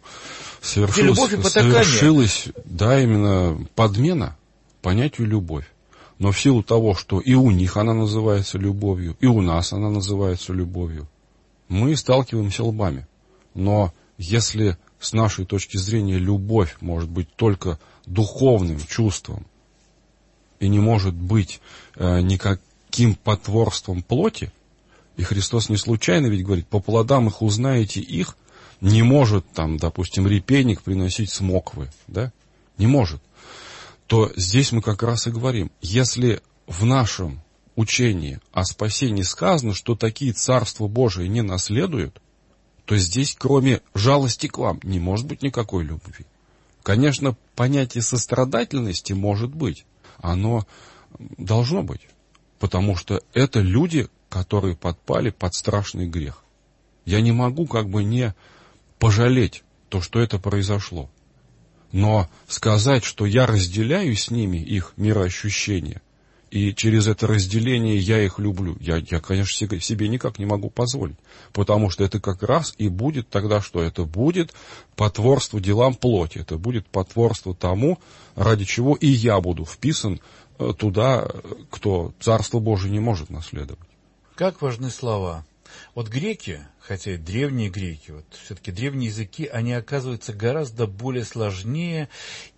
совершилась, да, именно подмена понятию любовь. Но в силу того, что и у них она называется любовью, и у нас она называется любовью, мы сталкиваемся лбами. Но если с нашей точки зрения любовь может быть только духовным чувством и не может быть никаким потворством плоти, и Христос не случайно ведь говорит, по плодам их узнаете их, не может там, допустим, репейник приносить смоквы, да? Не может. То здесь мы как раз и говорим, если в нашем учении о спасении сказано, что такие Царство Божие не наследуют, то здесь, кроме жалости к вам, не может быть никакой любви. Конечно, понятие сострадательности может быть, оно должно быть, потому что это люди, которые подпали под страшный грех. Я не могу как бы не пожалеть то, что это произошло. Но сказать, что я разделяю с ними их мироощущения, и через это разделение я их люблю, я, конечно, себе никак не могу позволить. Потому что это как раз и будет тогда что? Это будет потворство делам плоти, это будет потворство тому, ради чего и я буду вписан туда, кто Царство Божие не может наследовать. Как важны слова. Вот греки, хотя и древние греки, вот все-таки древние языки, они оказываются гораздо более сложнее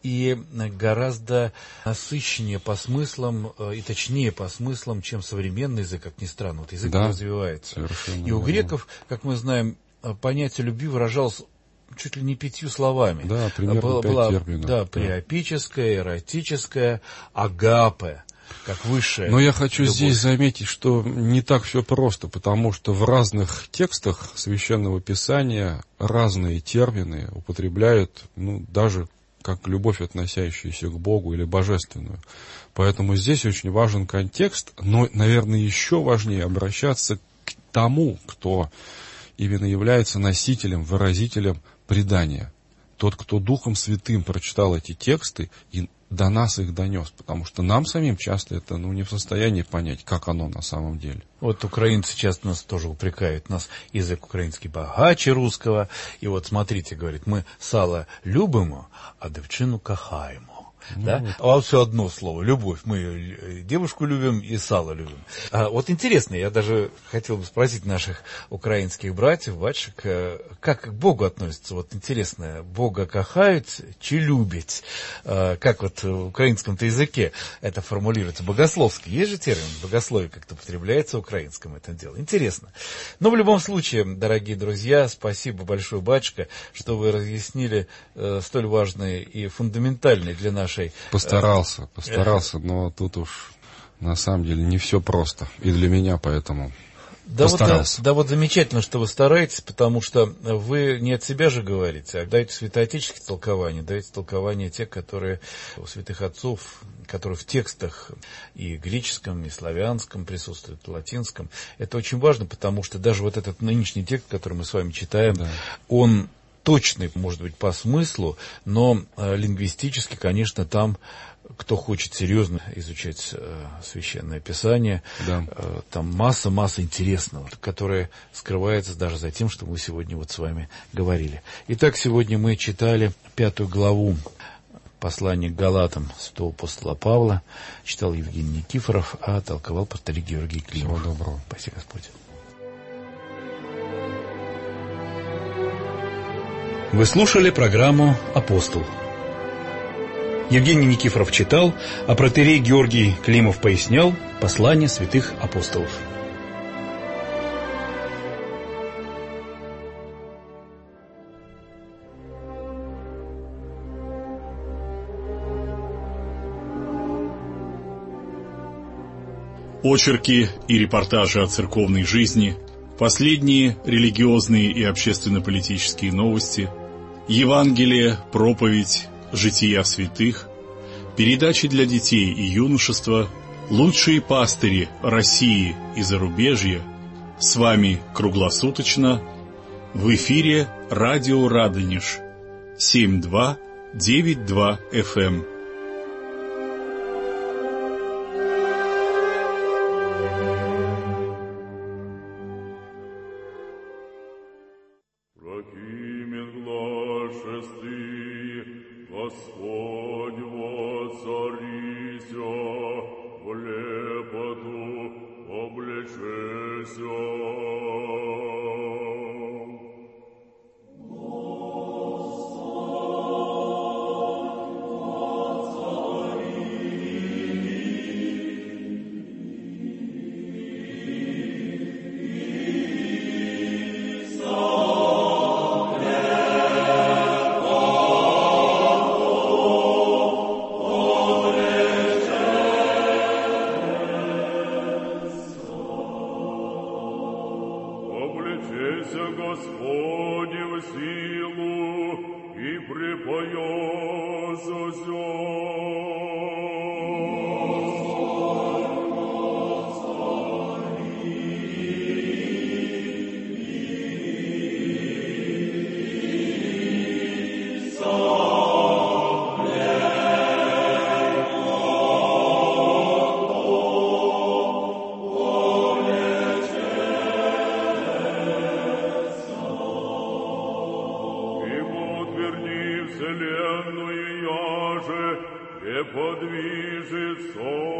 и гораздо насыщеннее по смыслам и точнее по смыслам, чем современный язык, как ни странно. Вот язык развивается. И у греков, как мы знаем, понятие любви выражалось чуть ли не 5 словами. Да, примерно 5 терминов. Да, приопическое, эротическое, агапе. Как высшее. Но я хочу любовь. Здесь заметить, что не так все просто, потому что в разных текстах Священного Писания разные термины употребляют, даже как любовь, относящуюся к Богу или божественную. Поэтому здесь очень важен контекст, но, наверное, еще важнее обращаться к тому, кто именно является носителем, выразителем предания. Тот, кто Духом Святым прочитал эти тексты и до нас их донес, потому что нам самим часто это не в состоянии понять, как оно на самом деле. Вот украинцы часто нас тоже упрекают, нас язык украинский богаче русского, и вот смотрите, говорит, мы сало любимо, а девчину кахаємо. Да? А все одно слово, любовь. Мы девушку любим и сало любим. Вот интересно, я даже хотел бы спросить наших украинских братьев, батюшек, как к Богу относятся? Вот интересно, Бога кахают, чи любить? Как вот в украинском-то языке это формулируется? Богословский. Есть же термин богословие, как-то употребляется в украинском это дело. Интересно. Но в любом случае, дорогие друзья, спасибо большое, батюшка, что вы разъяснили столь важные и фундаментальные для нашей. Постарался, но тут уж на самом деле не все просто. И для меня поэтому постарался. Вот замечательно, что вы стараетесь, потому что вы не от себя же говорите, а даете святоотеческие толкования, даете толкования те, которые у святых отцов, которые в текстах и греческом, и славянском присутствуют, и латинском. Это очень важно, потому что даже вот этот нынешний текст, который мы с вами читаем, он точный, может быть, по смыслу, но лингвистически, конечно, там, кто хочет серьезно изучать Священное Писание, там масса интересного, которое скрывается даже за тем, что мы сегодня вот с вами говорили. Итак, сегодня мы читали 5 главу послания к Галатам святого апостола Павла, читал Евгений Никифоров, а толковал пастор Георгий Климов. Всего доброго. Спасибо, Господь. Вы слушали программу «Апостол». Евгений Никифоров читал, а протоиерей Георгий Климов пояснял послание святых апостолов. Очерки и репортажи о церковной жизни, последние религиозные и общественно-политические новости, Евангелие, проповедь, жития святых, передачи для детей и юношества, лучшие пастыри России и зарубежья. С вами круглосуточно в эфире радио Радонеж 7292 FM. Вселенную яже преподвижет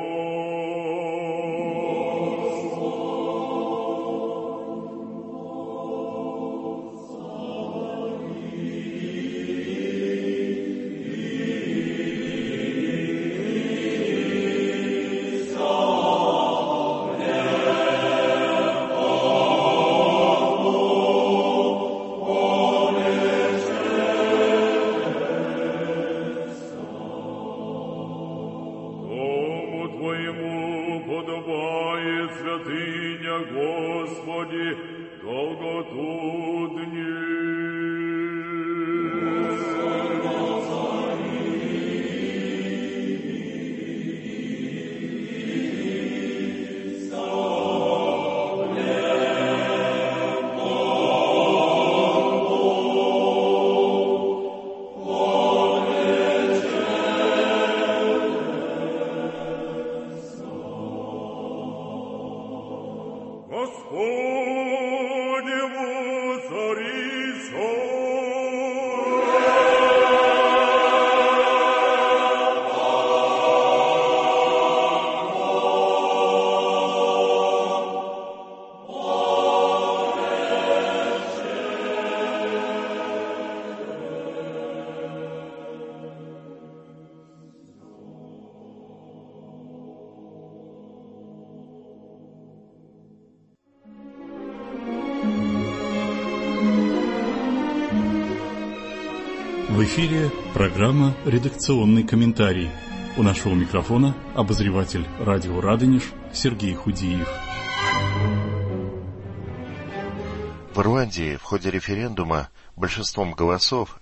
В эфире программа «Редакционный комментарий». У нашего микрофона обозреватель радио «Радонеж» Сергей Худиев. В Руанде в ходе референдума большинством голосов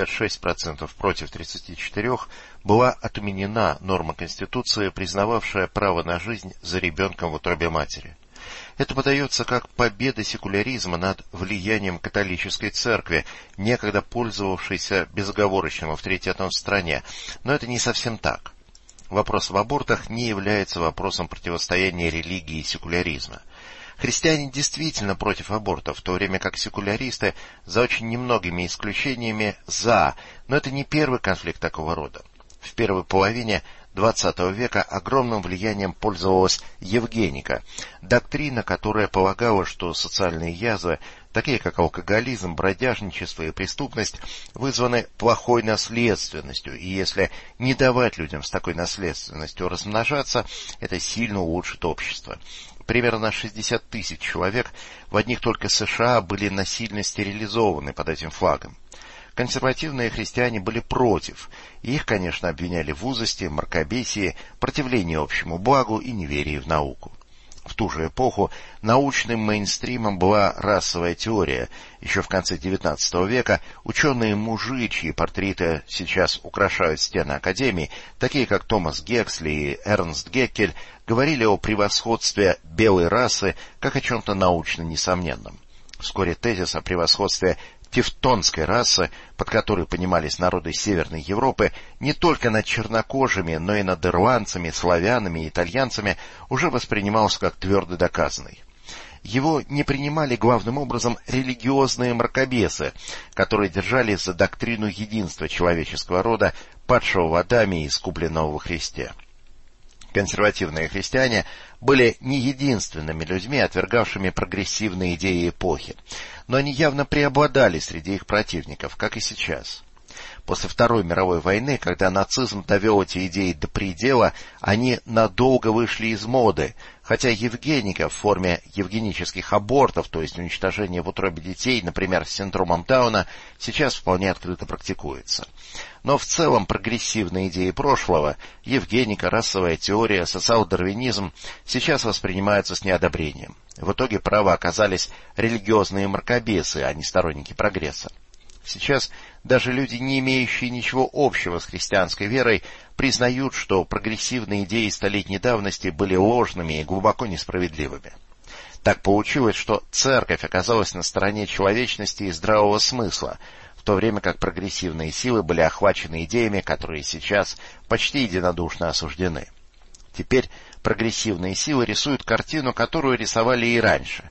66% против 34% была отменена норма Конституции, признававшая право на жизнь за ребенком в утробе матери. Это подается как победа секуляризма над влиянием католической церкви, некогда пользовавшейся безоговорочным авторитетом в стране, но это не совсем так. Вопрос об абортах не является вопросом противостояния религии и секуляризма. Христиане действительно против абортов, в то время как секуляристы, за очень немногими исключениями, за, но это не первый конфликт такого рода. В первой половине XX века огромным влиянием пользовалась евгеника, доктрина, которая полагала, что социальные язвы, такие как алкоголизм, бродяжничество и преступность, вызваны плохой наследственностью, и если не давать людям с такой наследственностью размножаться, это сильно улучшит общество. Примерно 60 тысяч человек в одних только США были насильно стерилизованы под этим флагом. Консервативные христиане были против, и их, конечно, обвиняли в узости, мракобесии, противлении общему благу и неверии в науку. В ту же эпоху научным мейнстримом была расовая теория. Еще в конце XIX века ученые-мужи, чьи портреты сейчас украшают стены Академии, такие как Томас Гексли и Эрнст Геккель, говорили о превосходстве белой расы как о чем-то научно несомненном. Вскоре тезис о превосходстве тевтонской расы, под которой понимались народы Северной Европы, не только над чернокожими, но и над ирландцами, славянами и итальянцами, уже воспринимался как твердо доказанный. Его не принимали главным образом религиозные мракобесы, которые держались за доктрину единства человеческого рода, падшего в Адаме и искупленного во Христе. Консервативные христиане были не единственными людьми, отвергавшими прогрессивные идеи эпохи, но они явно преобладали среди их противников, как и сейчас. После Второй мировой войны, когда нацизм довел эти идеи до предела, они надолго вышли из моды, хотя евгеника в форме евгенических абортов, то есть уничтожения в утробе детей, например, с синдромом Дауна, сейчас вполне открыто практикуется. Но в целом прогрессивные идеи прошлого, евгеника, расовая теория, социал-дарвинизм, сейчас воспринимаются с неодобрением. В итоге правы оказались религиозные мракобесы, а не сторонники прогресса. Сейчас даже люди, не имеющие ничего общего с христианской верой, признают, что прогрессивные идеи столетней давности были ложными и глубоко несправедливыми. Так получилось, что церковь оказалась на стороне человечности и здравого смысла, в то время как прогрессивные силы были охвачены идеями, которые сейчас почти единодушно осуждены. Теперь прогрессивные силы рисуют картину, которую рисовали и раньше.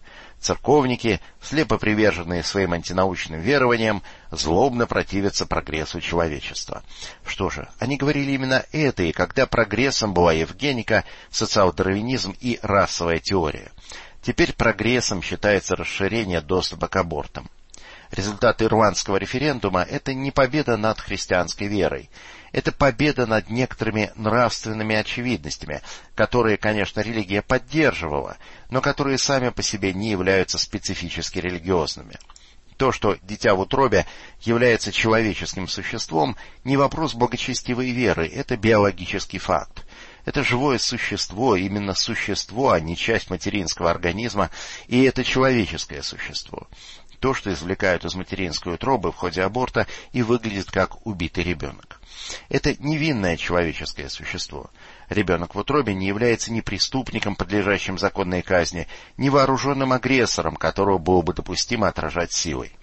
Церковники, слепо приверженные своим антинаучным верованиям, злобно противятся прогрессу человечества. Что же, они говорили именно это, и когда прогрессом была евгеника, социал-дарвинизм и расовая теория. Теперь прогрессом считается расширение доступа к абортам. Результаты ирландского референдума – это не победа над христианской верой. Это победа над некоторыми нравственными очевидностями, которые, конечно, религия поддерживала, но которые сами по себе не являются специфически религиозными. То, что дитя в утробе является человеческим существом, не вопрос благочестивой веры, это биологический факт. Это живое существо, именно существо, а не часть материнского организма, и это человеческое существо. То, что извлекают из материнской утробы в ходе аборта, и выглядит как убитый ребенок. Это невинное человеческое существо. Ребенок в утробе не является ни преступником, подлежащим законной казни, ни вооруженным агрессором, которого было бы допустимо отражать силой.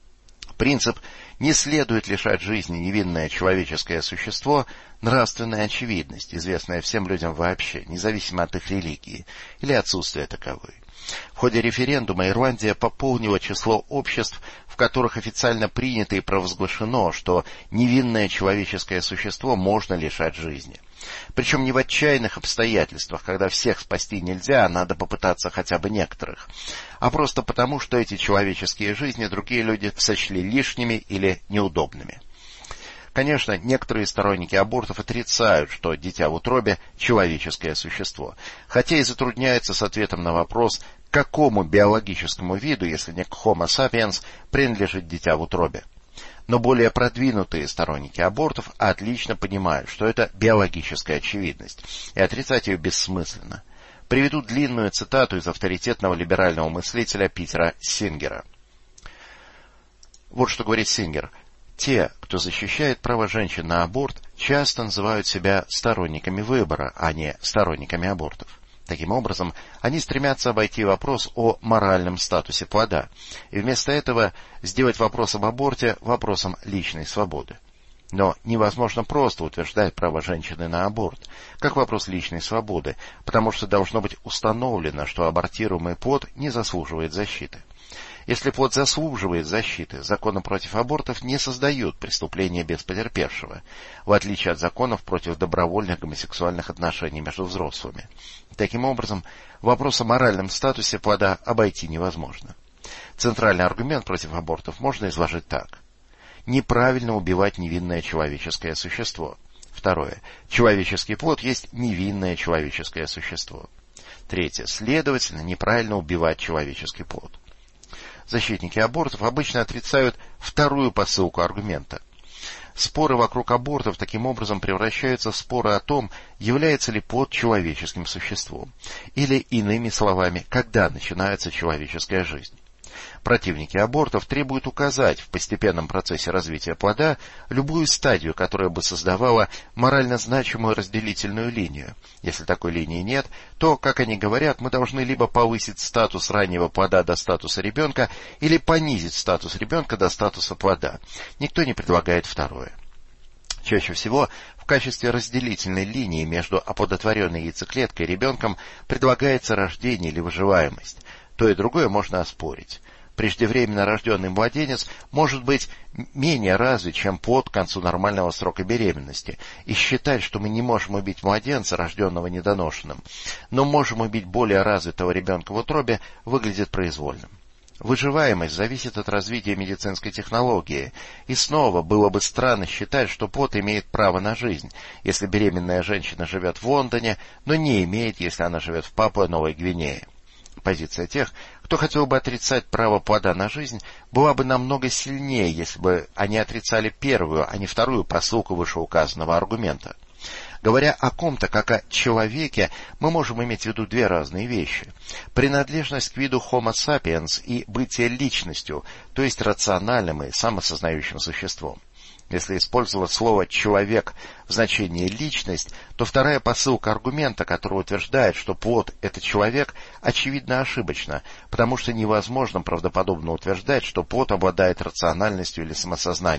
Принцип «не следует лишать жизни невинное человеческое существо» — нравственная очевидность, известная всем людям вообще, независимо от их религии или отсутствия таковой. В ходе референдума Ирландия пополнила число обществ, в которых официально принято и провозглашено, что невинное человеческое существо можно лишать жизни. Причем не в отчаянных обстоятельствах, когда всех спасти нельзя, а надо попытаться хотя бы некоторых, а просто потому, что эти человеческие жизни другие люди сочли лишними или неудобными. Конечно, некоторые сторонники абортов отрицают, что дитя в утробе – человеческое существо, хотя и затрудняются с ответом на вопрос, к какому биологическому виду, если не к Homo sapiens, принадлежит дитя в утробе. Но более продвинутые сторонники абортов отлично понимают, что это биологическая очевидность, и отрицать ее бессмысленно. Приведу длинную цитату из авторитетного либерального мыслителя Питера Сингера. Вот что говорит Сингер. Те, кто защищает право женщин на аборт, часто называют себя сторонниками выбора, а не сторонниками абортов. Таким образом, они стремятся обойти вопрос о моральном статусе плода, и вместо этого сделать вопрос об аборте вопросом личной свободы. Но невозможно просто утверждать право женщины на аборт, как вопрос личной свободы, потому что должно быть установлено, что абортируемый плод не заслуживает защиты. Если плод заслуживает защиты, законы против абортов не создают преступления без потерпевшего, в отличие от законов против добровольных гомосексуальных отношений между взрослыми. Таким образом, вопрос о моральном статусе плода обойти невозможно. Центральный аргумент против абортов можно изложить так. Неправильно убивать невинное человеческое существо. Второе. Человеческий плод есть невинное человеческое существо. Третье. Следовательно, неправильно убивать человеческий плод. Защитники абортов обычно отрицают вторую посылку аргумента. Споры вокруг абортов таким образом превращаются в споры о том, является ли плод человеческим существом, или, иными словами, когда начинается человеческая жизнь. Противники абортов требуют указать в постепенном процессе развития плода любую стадию, которая бы создавала морально значимую разделительную линию. Если такой линии нет, то, как они говорят, мы должны либо повысить статус раннего плода до статуса ребенка, или понизить статус ребенка до статуса плода. Никто не предлагает второе. Чаще всего в качестве разделительной линии между оплодотворенной яйцеклеткой и ребенком предлагается рождение или выживаемость. То и другое можно оспорить. Преждевременно рожденный младенец может быть менее развит, чем плод к концу нормального срока беременности, и считать, что мы не можем убить младенца, рожденного недоношенным, но можем убить более развитого ребенка в утробе, выглядит произвольным. Выживаемость зависит от развития медицинской технологии, и снова было бы странно считать, что плод имеет право на жизнь, если беременная женщина живет в Лондоне, но не имеет, если она живет в Папуа-Новой Гвинее. Позиция тех, кто хотел бы отрицать право плода на жизнь, была бы намного сильнее, если бы они отрицали первую, а не вторую посылку вышеуказанного аргумента. Говоря о ком-то как о человеке, мы можем иметь в виду две разные вещи. Принадлежность к виду Homo sapiens и бытие личностью, то есть рациональным и самосознающим существом. Если использовать слово «человек» в значении «личность», то вторая посылка аргумента, который утверждает, что плод — это человек, очевидно ошибочна, потому что невозможно правдоподобно утверждать, что плод обладает рациональностью или самосознанием.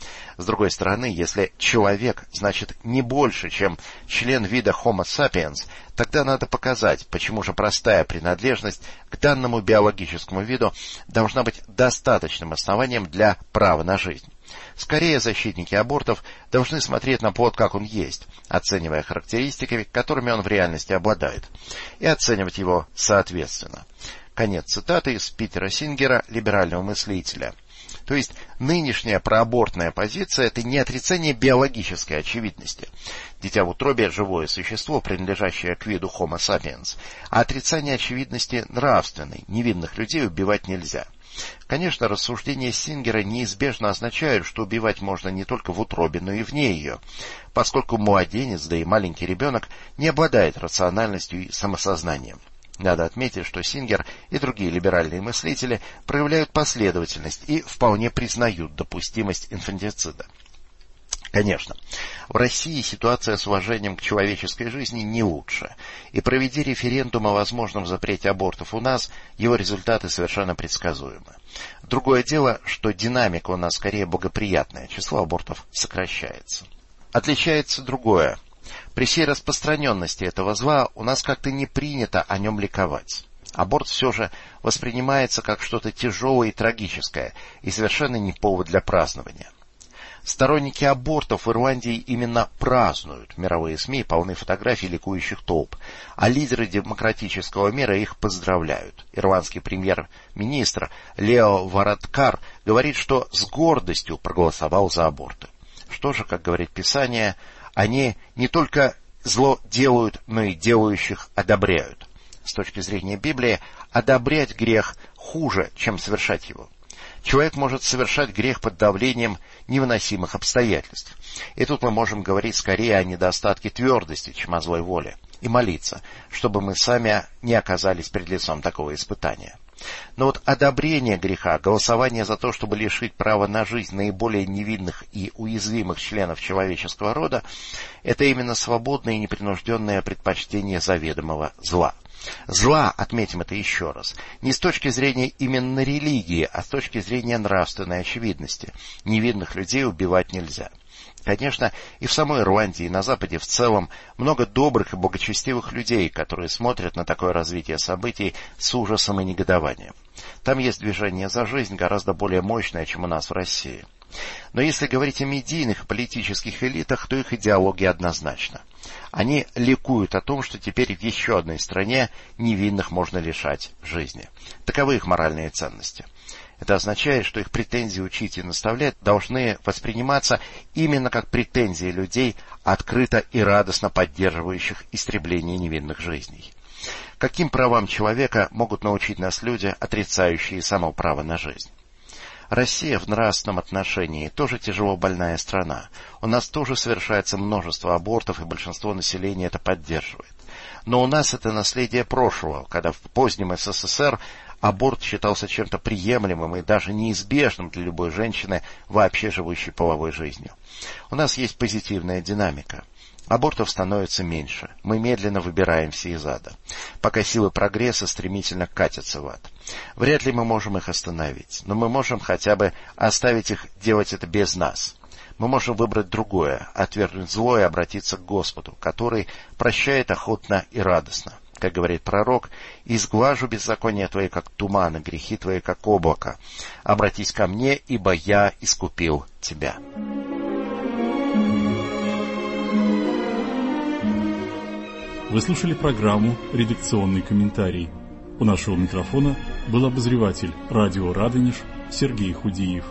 С другой стороны, если человек значит не больше, чем член вида Homo sapiens, тогда надо показать, почему же простая принадлежность к данному биологическому виду должна быть достаточным основанием для права на жизнь. Скорее, защитники абортов должны смотреть на плод, как он есть, оценивая характеристиками, которыми он в реальности обладает, и оценивать его соответственно. Конец цитаты из Питера Сингера, либерального мыслителя. То есть нынешняя проабортная позиция – это не отрицание биологической очевидности. Дитя в утробе – живое существо, принадлежащее к виду Homo sapiens, а отрицание очевидности нравственной, невинных людей убивать нельзя. Конечно, рассуждения Сингера неизбежно означают, что убивать можно не только в утробе, но и вне ее, поскольку младенец, да и маленький ребенок, не обладает рациональностью и самосознанием. Надо отметить, что Сингер и другие либеральные мыслители проявляют последовательность и вполне признают допустимость инфантицида. Конечно, в России ситуация с уважением к человеческой жизни не лучше, и проведя референдум о возможном запрете абортов у нас, его результаты совершенно предсказуемы. Другое дело, что динамика у нас скорее благоприятная, число абортов сокращается. Отличается другое. При всей распространенности этого зла у нас как-то не принято о нем ликовать. Аборт все же воспринимается как что-то тяжелое и трагическое, и совершенно не повод для празднования. Сторонники абортов в Ирландии именно празднуют. Мировые СМИ полны фотографий ликующих толп, а лидеры демократического мира их поздравляют. Ирландский премьер-министр Лео Варадкар говорит, что с гордостью проголосовал за аборты. Что же, как говорит Писание, они не только зло делают, но и делающих одобряют. С точки зрения Библии, одобрять грех хуже, чем совершать его. Человек может совершать грех под давлением невыносимых обстоятельств. И тут мы можем говорить скорее о недостатке твердости, чем о злой воле, и молиться, чтобы мы сами не оказались перед лицом такого испытания. Но вот одобрение греха, голосование за то, чтобы лишить права на жизнь наиболее невинных и уязвимых членов человеческого рода, это именно свободное и непринужденное предпочтение заведомого зла. Зла, отметим это еще раз, не с точки зрения именно религии, а с точки зрения нравственной очевидности. Невинных людей убивать нельзя. Конечно, и в самой Ирландии, и на Западе в целом много добрых и благочестивых людей, которые смотрят на такое развитие событий с ужасом и негодованием. Там есть движение за жизнь гораздо более мощное, чем у нас в России. Но если говорить о медийных и политических элитах, то их идеология однозначна. Они ликуют о том, что теперь в еще одной стране невинных можно лишать жизни. Таковы их моральные ценности. Это означает, что их претензии учить и наставлять должны восприниматься именно как претензии людей, открыто и радостно поддерживающих истребление невинных жизней. Каким правам человека могут научить нас люди, отрицающие само право на жизнь? Россия в нравственном отношении тоже тяжело больная страна. У нас тоже совершается множество абортов, и большинство населения это поддерживает. Но у нас это наследие прошлого, когда в позднем СССР аборт считался чем-то приемлемым и даже неизбежным для любой женщины, вообще живущей половой жизнью. У нас есть позитивная динамика. Абортов становится меньше. Мы медленно выбираемся из ада, пока силы прогресса стремительно катятся в ад. Вряд ли мы можем их остановить, но мы можем хотя бы оставить их делать это без нас. Мы можем выбрать другое, отвергнуть зло и обратиться к Господу, который прощает охотно и радостно. Как говорит пророк, «Изглажу беззакония твои, как туман, и грехи твои, как облако. Обратись ко мне, ибо я искупил тебя». Вы слушали программу «Редакционный комментарий». У нашего микрофона был обозреватель радио «Радонеж» Сергей Худиев.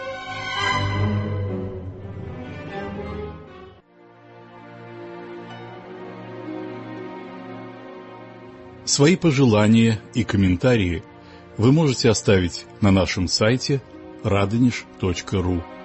Свои пожелания и комментарии вы можете оставить на нашем сайте radonish.ru.